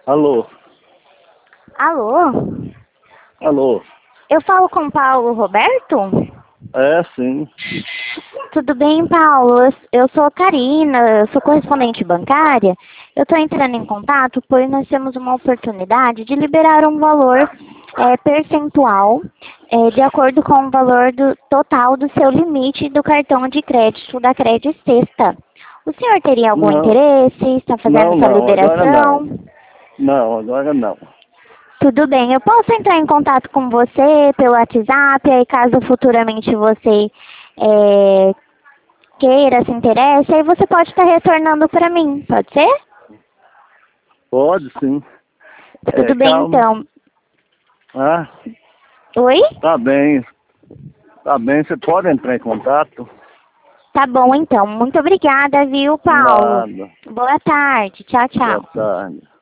Alô? Alô? Alô? Eu falo com Paulo Roberto? É, sim. Tudo bem, Paulo? Eu sou Karina, eu sou correspondente bancária. Eu estou entrando em contato pois nós temos uma oportunidade de liberar um valor percentual de acordo com o valor total do seu limite do cartão de crédito da Credit Sexta. O senhor teria algum Não, interesse? Está fazendo essa não, agora não. liberação? Não, agora não. Tudo bem, eu posso entrar em contato com você pelo WhatsApp, aí caso futuramente você queira, se interesse, aí você pode estar retornando para mim, pode ser? Pode, sim. Tudo bem, Calma. então. Ah, Oi? tá bem. Tá bem, você pode entrar em contato? Tá bom, então. Muito obrigada, viu, Paulo? Nada. Boa tarde. Tchau, Boa tchau. tarde.